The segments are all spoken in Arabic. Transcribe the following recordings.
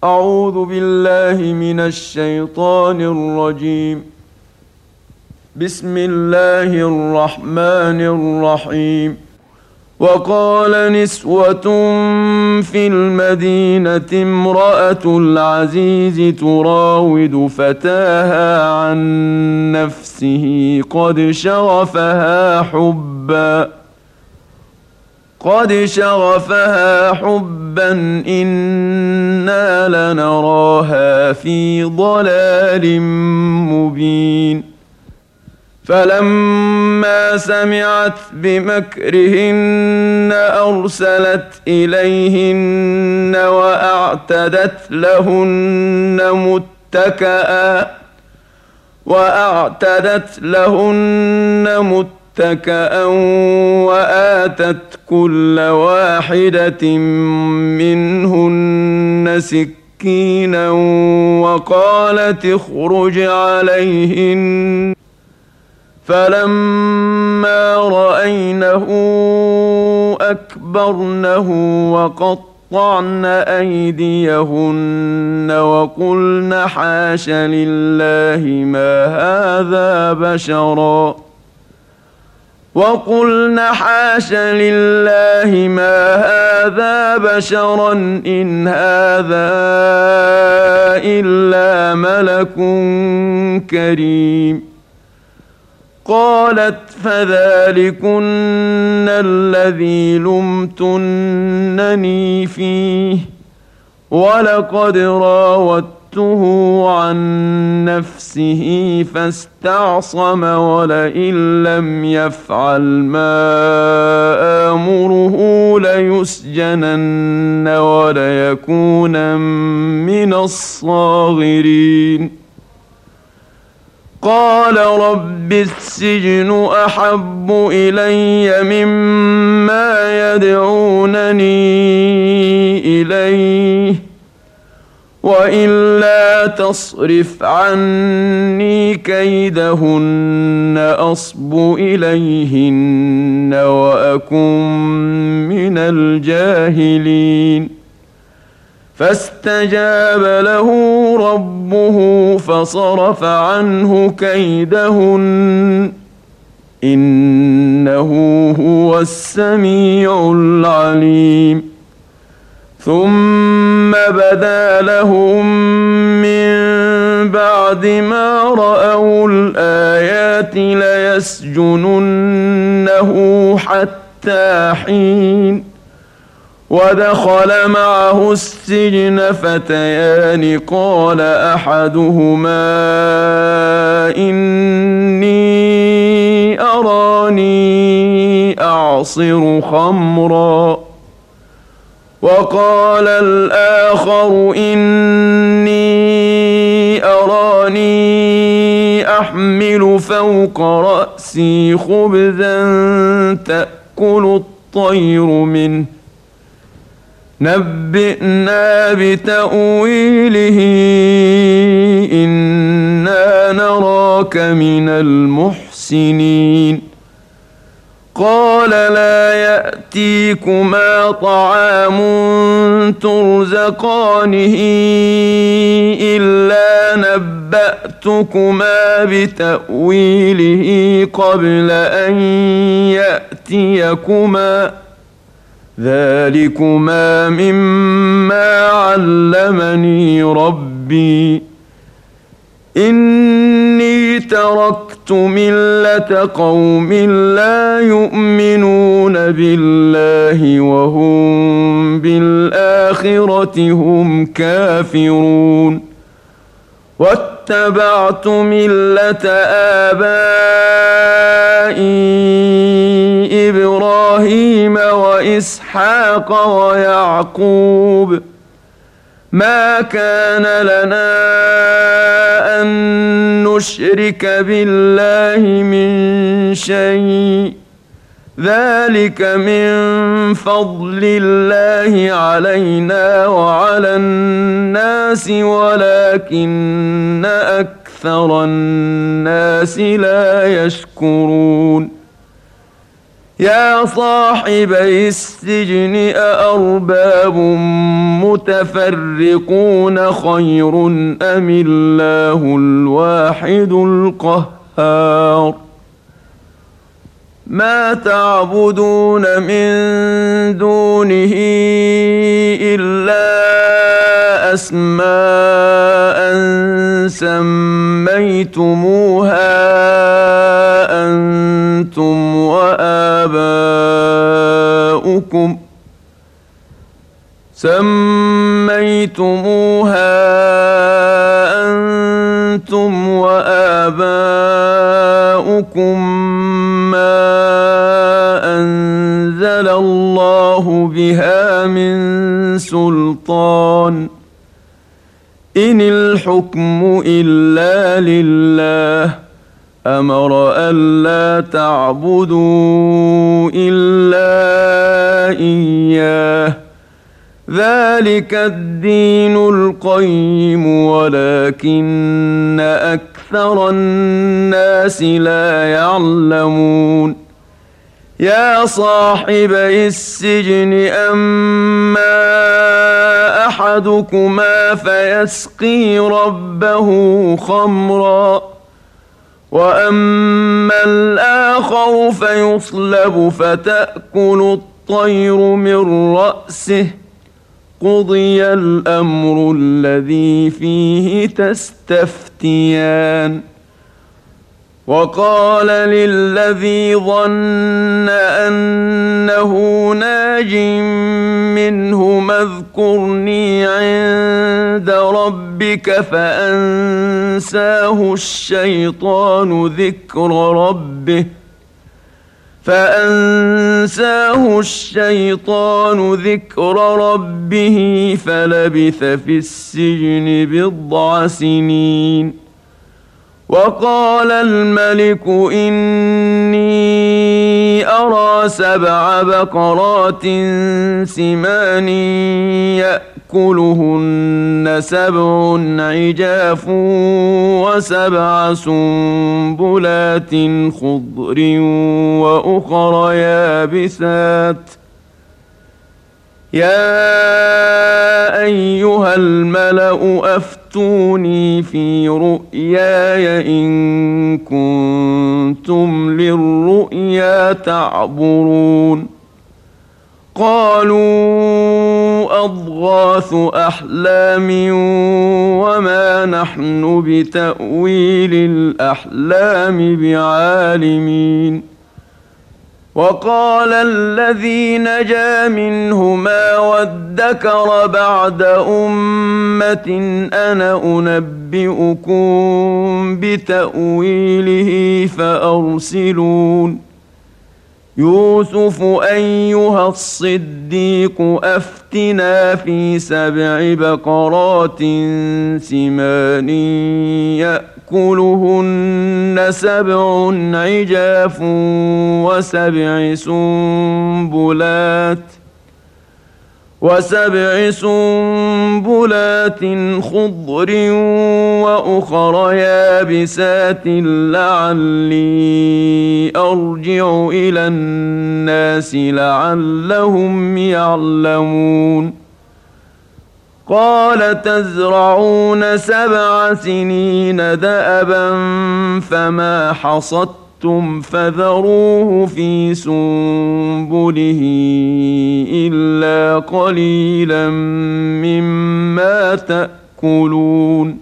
أعوذ بالله من الشيطان الرجيم. بسم الله الرحمن الرحيم. وقال نسوة في المدينة امرأة العزيز تراود فتاها عن نفسه قد شغفها حبا إنا لنراها في ضلال مبين. فلما سمعت بمكرهن أرسلت إليهن وأعتدت لهن متكأ وآتت كل واحدة منهن سكينا وقالت اخرج عليهن. فلما رأينه أكبرنه وقطعن أيديهن وقلن حاش لله ما هذا بشرا إن هذا إلا ملك كريم. قالت فذلكن الذي لمتنني فيه ولقد راودته عن نفسه فاستعصم ولئن لم يفعل ما آمره ليسجنن وليكونن من الصاغرين. قال رب السجن أحب إلي مما يدعونني إليه وإلا تصرف عني كيدهن أصب إليهن وأكن من الجاهلين. فاستجاب له ربه فصرف عنه كيدهن إنه هو السميع العليم. ثم بدا لهم من بعد ما رأوا الآيات ليسجننه حتى حين. ودخل معه السجن فتيان قال أحدهما إني أراني أعصر خمرا وقال الآخر إني أراني أحمل فوق رأسي خبزا تأكل الطير منه نبئنا بتأويله إنا نراك من المحسنين. قال لا يأتيكما طعام ترزقانه إلا نبأتكما بتأويله قبل أن يأتيكما ذلكما مما علمني ربي إني تركت ملة قوم لا يؤمنون بالله وهم بالآخرة هم كافرون. واتبعت ملة آبائي إبراهيم وإسحاق ويعقوب ما كان لنا أن نشرك بالله من شيء ذلك من فضل الله علينا وعلى الناس ولكن أكثر الناس لا يشكرون. يا صاحبي السجن أأرباب متفرقون خير أم الله الواحد القهار ما تعبدون من دونه إلا أسماء سميتموها أنتم وآباؤكم ما أنزل الله بها من سلطان إن الحكم إلا لله أمر ألا تعبدوا إلا إياه ذلك الدين القيم ولكن أكثر الناس لا يعلمون يا صاحبي السجن أما أحدكما فيسقي ربه خمرا وأما الآخر فيصلب فتأكل الطير من رأسه قضي الأمر الذي فيه تستفتيان وقال للذي ظن أنه ناج منهما اذكرني عند ربك فأنساه الشيطان ذكر ربه فلبث في السجن بضع سنين وقال الملك إني أرى 7 بقرات سمان يأكلهن 7 عجاف و7 سنبلات خضر وأخر يابسات يا أيها الملأ أفتوني في رؤياي إن كنتم للرؤيا تعبرون قالوا أضغاث أحلام وما نحن بتأويل الأحلام بعالمين وقال الذي نجا منهما وادكر بعد أمة أنا أنبئكم بتأويله فأرسلون يوسف أيها الصديق أفتنا في 7 بقرات سمان يأكلهن 7 عجاف و7 سنبلات خضر وأخر يابسات لعلي أرجع إلى الناس لعلهم يعلمون قال تزرعون 7 سنين دأبا فما حصدتم فذروه في سنبله إلا قليلا مما تأكلون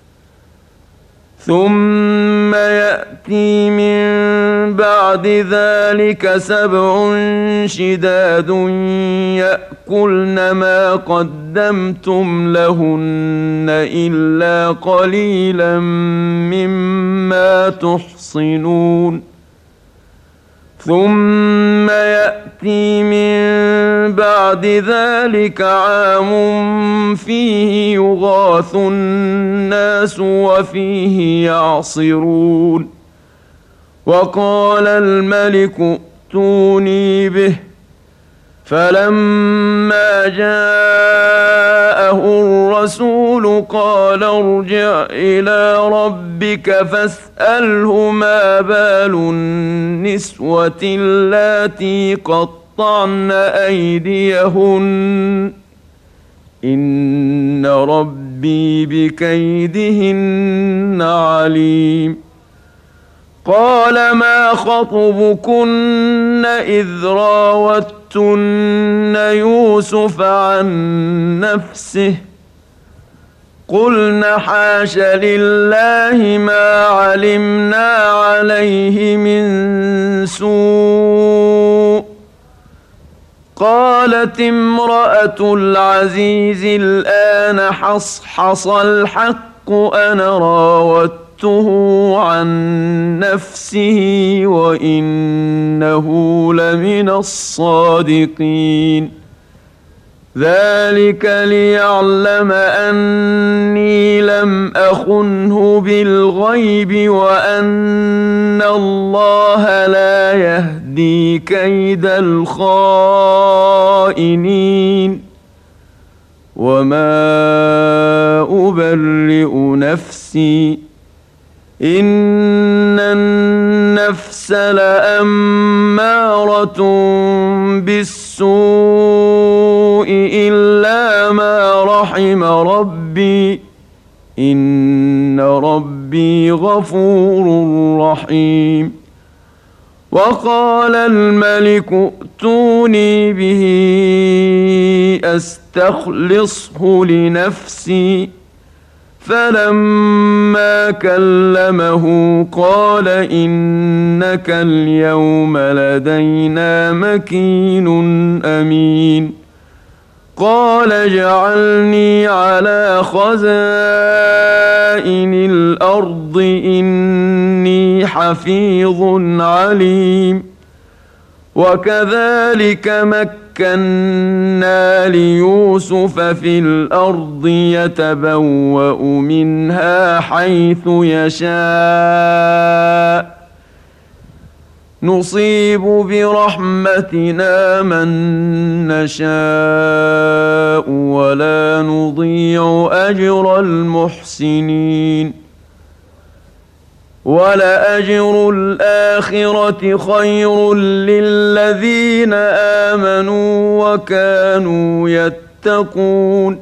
ثم يأتي من بعد ذلك 7 شداد يأكلن ما قدمتم لهن إلا قليلا مما تحصنون ثم يأتي من بعد ذلك عام فيه يغاث الناس وفيه يعصرون وقال الملك ائتوني به فلما جاءه الرسول الرسول قال ارجع إلى ربك فاسأله ما بال النسوة اللاتي قطعن أيديهن إن ربي بكيدهن عليم. قال ما خطبكن إذ راوتن يوسف عن نفسه قلن حاش لله ما علمنا عليه من سوء. قالت امرأة العزيز الآن حصحص الحق أنا راودته عن نفسه وإنه لمن الصادقين. ذلك ليعلم أني لم أخنه بالغيب وأن الله لا يهدي كيد الخائنين. وما أبرئ نفسي إن النفس لأمارة بالسوء إلا ما رحم ربي إن ربي غفور رحيم. وقال الملك ائتوني به أستخلصه لنفسي فلما كلمه قال إنك اليوم لدينا مكين أمين. قال اجعلني على خزائن الأرض إني حفيظ عليم. وكذلك مكنا ليوسف في الأرض يتبوأ منها حيث يشاء نصيب برحمتنا من نشاء ولا نضيع أجر المحسنين. ولأجر الآخرة خير للذين آمنوا وكانوا يتقون.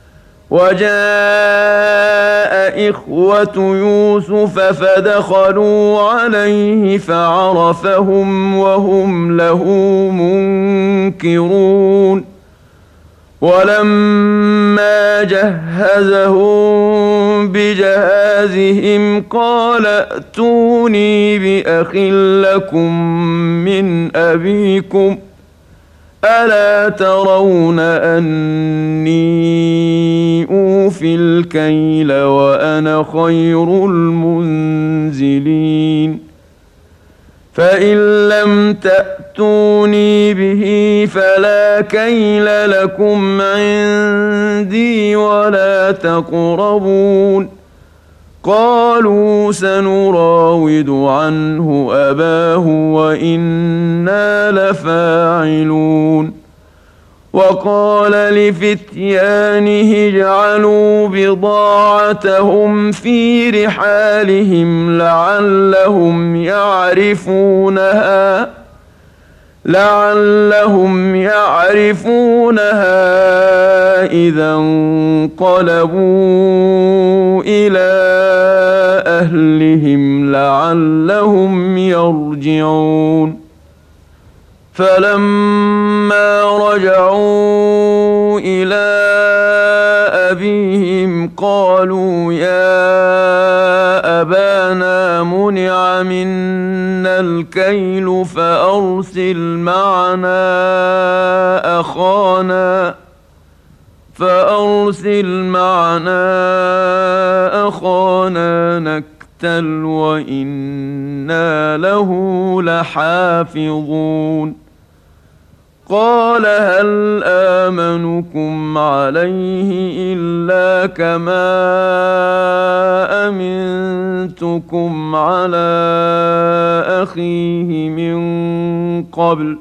وجاء إخوة يوسف فدخلوا عليه فعرفهم وهم له منكرون. ولما جهزهم بجهازهم قال ائتوني بأخ لكم من أبيكم ألا ترون أني أوفي الكيل وأنا خير المنزلين. فإن لم تأتوني به فلا كيل لكم عندي ولا تقربون. قالوا سنراود عنه أباه وإنا لفاعلون. وقال لفتيانه اجعلوا بضاعتهم في رحالهم لعلهم يعرفونها إذا انقلبوا إلى أهلهم لعلهم يرجعون. فلما رجعوا إلى أبيهم قالوا يا أبانا منع منا الكيل فأرسل معنا أخانا نكتل وإنا له لحافظون. قال هل آمنكم عليه إلا كما أمنتكم على أخيه من قبل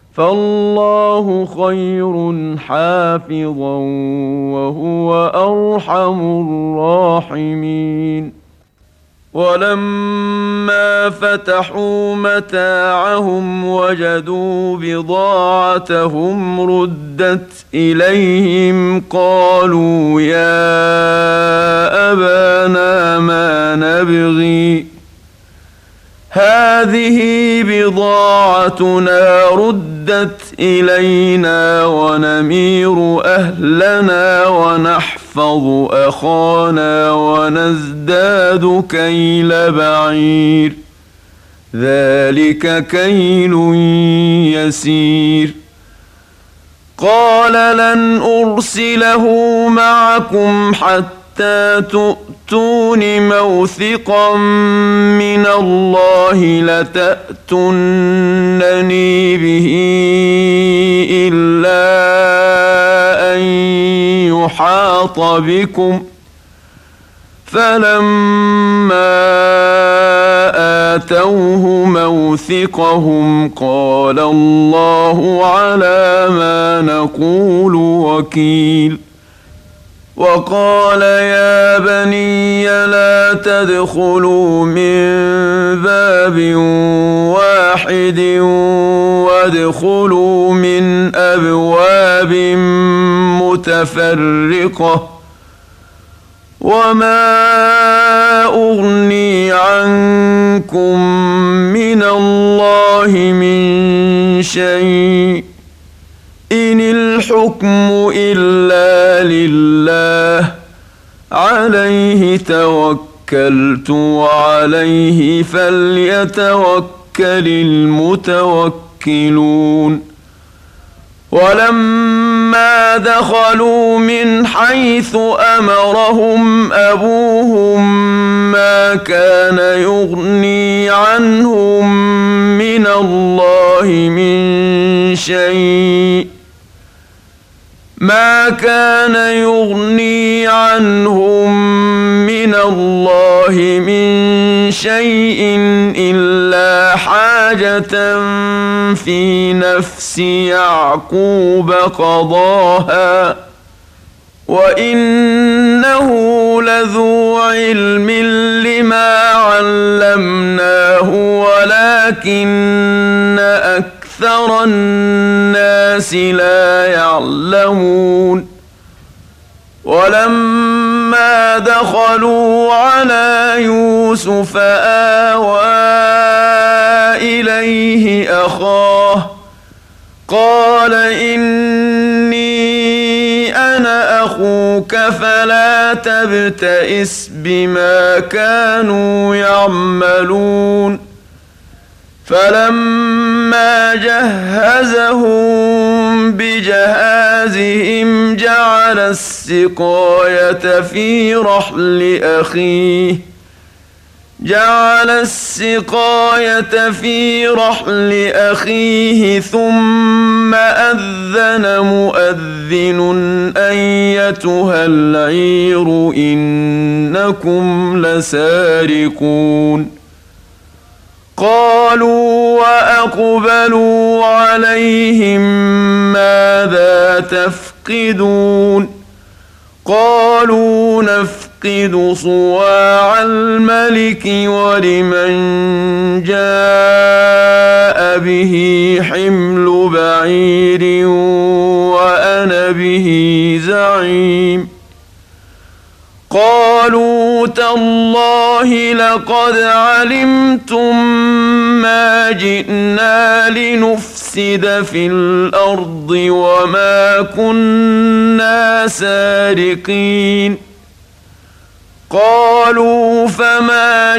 فالله خير حافظا وهو أرحم الراحمين. ولما فتحوا متاعهم وجدوا بضاعتهم ردت إليهم قالوا يا أبانا ما نبغي هذه بضاعتنا ردت إلينا ونمير أهلنا ونحفظ أخانا ونزداد كيل بعير ذلك كيل يسير. قال لن أرسله معكم حتى تؤتون موثقا من الله لتأتونني به إلا أن يحاط بكم. فلما آتوه موثقهم قال الله على ما نقول وكيل. وقال يا بني لا تدخلوا من باب واحد وادخلوا من أبواب متفرقة وما أغني عنكم من الله من شيء إن الحكم إلا لله عليه توكلت وعليه فليتوكل المتوكلون. ولما دخلوا من حيث أمرهم أبوهم ما كان يغني عنهم من الله من شيء إلا حاجة في نفس يعقوب قضاها وإنه لذو علم لما علمناه ولكن أكثر الناس لا يعلمون. ولما دخلوا على يوسف آوى إليه أخاه قال إني أنا أخوك فلا تبتئس بما كانوا يعملون. فلما جهزهم بجهازهم جعل السقاية في رحل أخيه ثم أذن مؤذن أيتها العير إنكم لسارقون. قالوا وأقبلوا عليهم ماذا تفقدون قالوا نفقد صواع الملك ولمن جاء به حمل بعير وأنا به زعيم. قالوا تالله لقد علمتم ما جئنا لنفسد في الأرض وما كنا سارقين. قالوا فما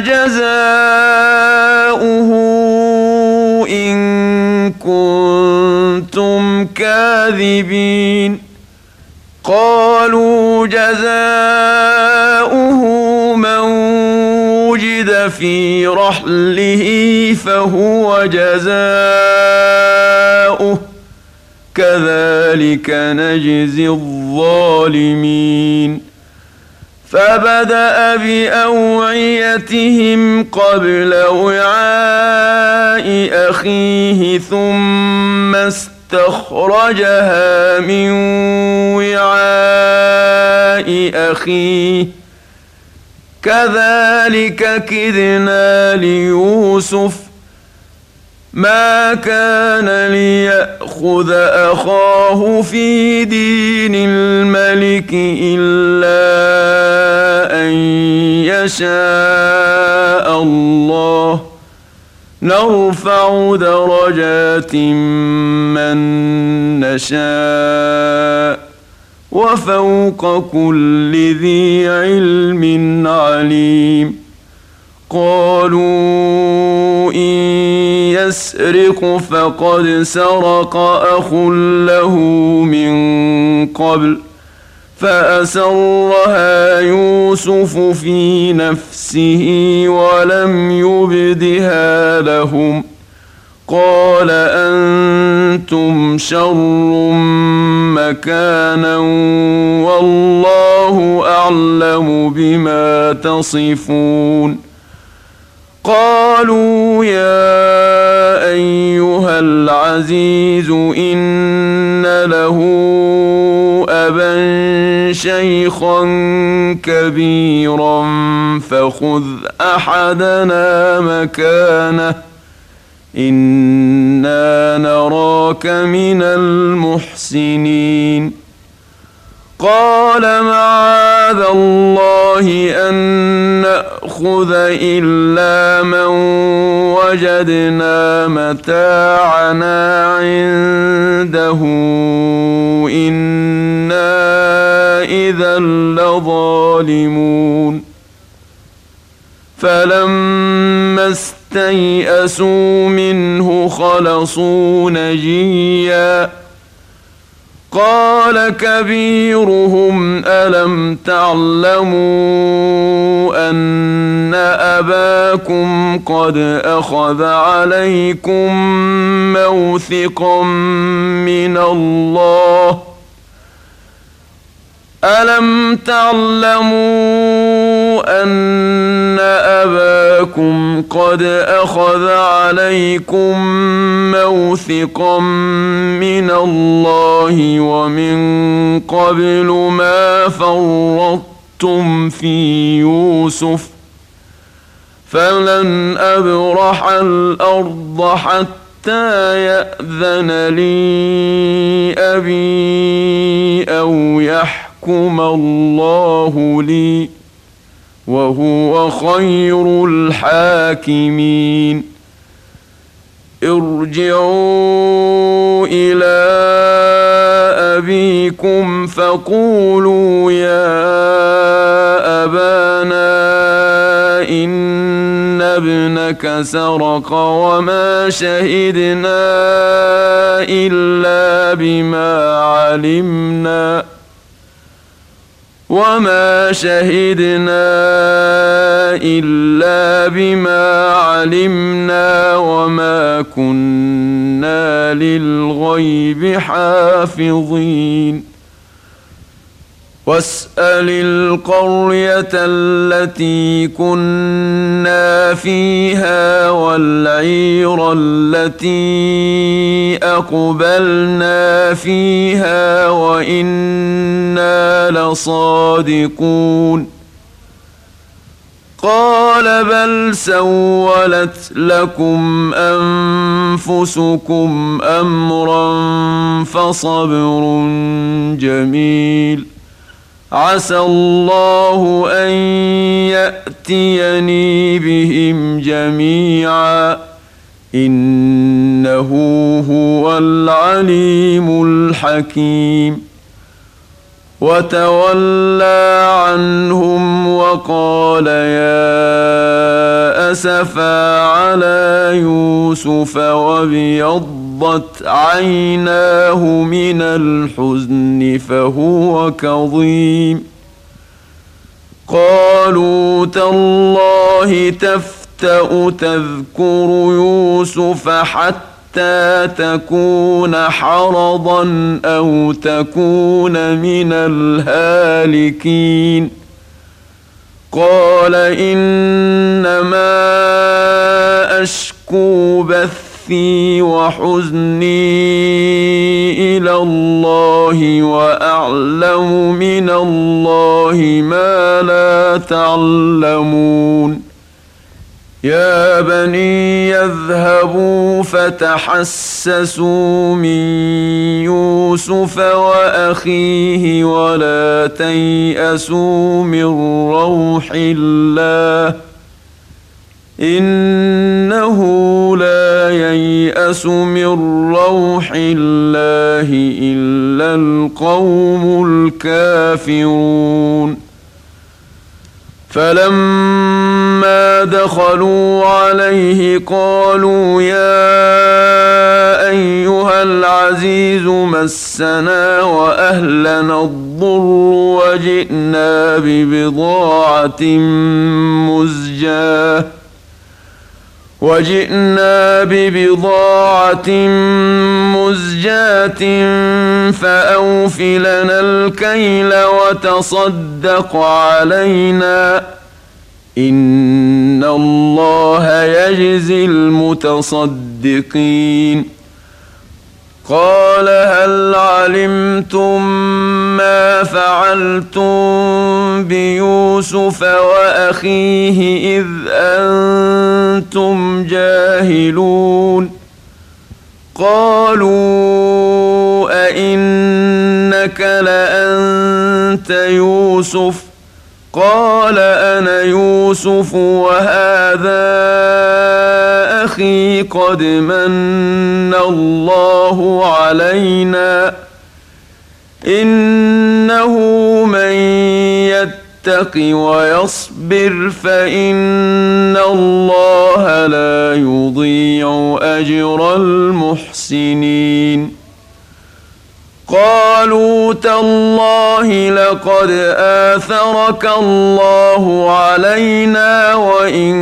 جزاؤه إن كنتم كاذبين. قالوا جزاؤه من وجد في رحله فهو جزاؤه كذلك نجزي الظالمين. فبدأ بأوعيتهم قبل وعاء أخيه ثم استخلف استخرجها من وعاء أخيه كذلك كدنا ليوسف ما كان ليأخذ أخاه في دين الملك إلا أن يشاء الله نرفع درجات من نشاء وفوق كل ذي علم عليم قالوا إن يسرق فقد سرق أخ له من قبل فأسرها يوسف في نفسه ولم يبدها لهم قال أنتم شر مكانا والله أعلم بما تصفون قالوا يا أيها العزيز إن له أبا شيخا كبيرا فخذ أحدنا مكانه إنا نراك من المحسنين قال معاذ الله أن نأخذ إلا من وجدنا متاعنا عنده إنا إذا لظالمون فلما استيئسوا منه خلصوا نجيا قال كبيرهم ألم تعلموا أن أباكم قد أخذ عليكم موثقا من الله ألم تعلموا أن أباكم قد أخذ عليكم موثقا من الله ومن قبل ما فرطتم في يوسف فلن أبرح الأرض حتى يأذن لي أبي أو يحكم الله لي وهو خير الحاكمين ارجعوا إلى أبيكم فقولوا يا أبانا إن ابنك سرق وما شهدنا إلا بما علمنا وما كنا للغيب حافظين واسأل القرية التي كنا فيها والعير التي أقبلنا فيها وإنا لصادقون قال بل سولت لكم أنفسكم أمرا فصبر جميل عسى الله أن يأتيني بهم جميعا إنه هو العليم الحكيم وتولى عنهم وقال يا أسفا على يوسف وابيضت عيناه من الحزن فهو كظيم قالوا تالله تفتأ تذكر يوسف حتى تكون حرضا أو تكون من الهالكين قال إنما أشكو بثي بثي وحزني إلى الله وأعلم من الله ما لا تعلمون يا بني يذهبوا فتحسسوا من يوسف وأخيه ولا تيأسوا من روح الله إنه لا ييأس من روح الله إلا القوم الكافرون فلما دخلوا عليه قالوا يا أيها العزيز مسنا وأهلنا الضر وجئنا ببضاعة مزجاة فأوف لنا الكيل وتصدق علينا إن الله يجزي المتصدقين قال هل علمتم ما فعلتم بيوسف وأخيه إذ أنتم جاهلون قالوا أئنك لأنت يوسف قال أنا يوسف وهذا أخي قد من الله علينا إنه من يتق ويصبر فإن الله لا يضيع أجر المحسنين قالوا تالله لقد آثرك الله علينا وإن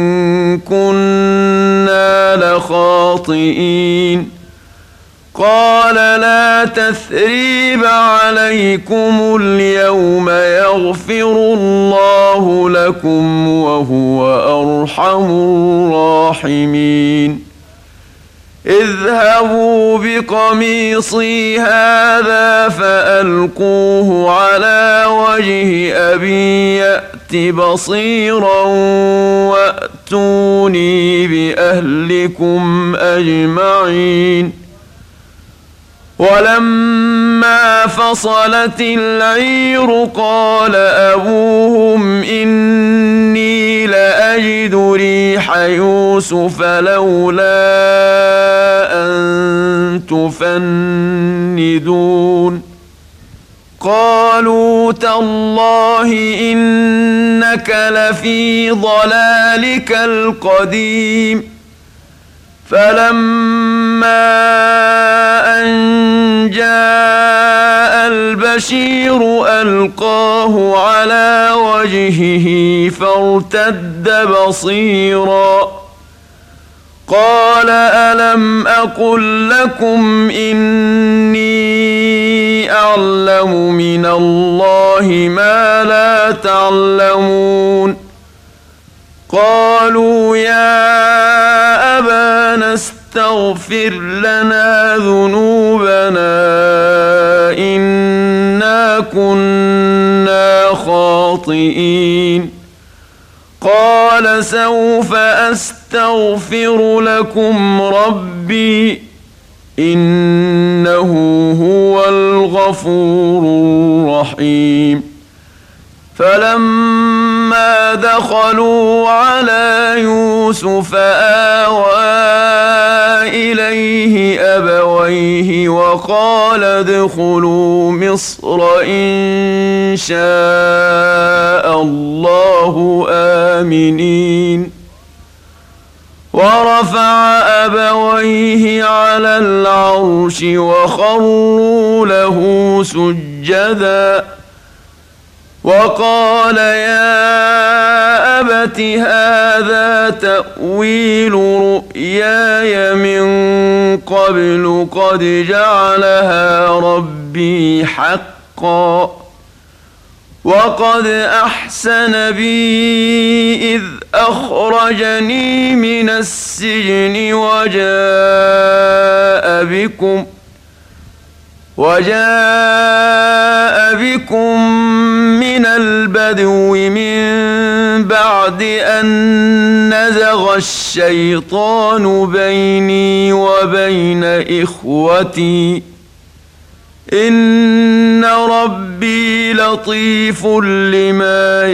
كنا لخاطئين قال لا تثريب عليكم اليوم يغفر الله لكم وهو أرحم الراحمين اذهبوا بقميصي هذا فألقوه على وجه أبي يأت بصيرا وأتوني بأهلكم أجمعين ولما فصلت العير قال أبوهم إني لأجد ريح يوسف لولا أن تفندون قالوا تالله إنك لفي ضلالك القديم فلما أن جاء البشير ألقاه على وجهه فارتد بصيرا قال ألم أقل لكم إني أعلم من الله ما لا تعلمون قالوا يا أبانا استغفر لنا ذنوبنا إنا كنا خاطئين قال سوف أستغفر لكم ربي إنه هو الغفور الرحيم فلما دخلوا على يوسف آوى إليه أبويه وقال ادخلوا مصر إن شاء الله آمنين ورفع أبويه على العرش وخروا له سجدا وقال يا أبت هذا تأويل رؤياي من قبل قد جعلها ربي حقا وقد أحسن بي إذ أخرجني من السجن وجاء بكم من البدو من بعد أن نزغ الشيطان بيني وبين إخوتي إن ربي لطيف لما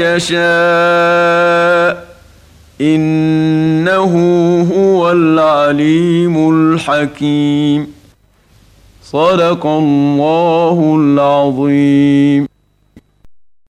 يشاء إنه هو العليم الحكيم. صدق الله العظيم.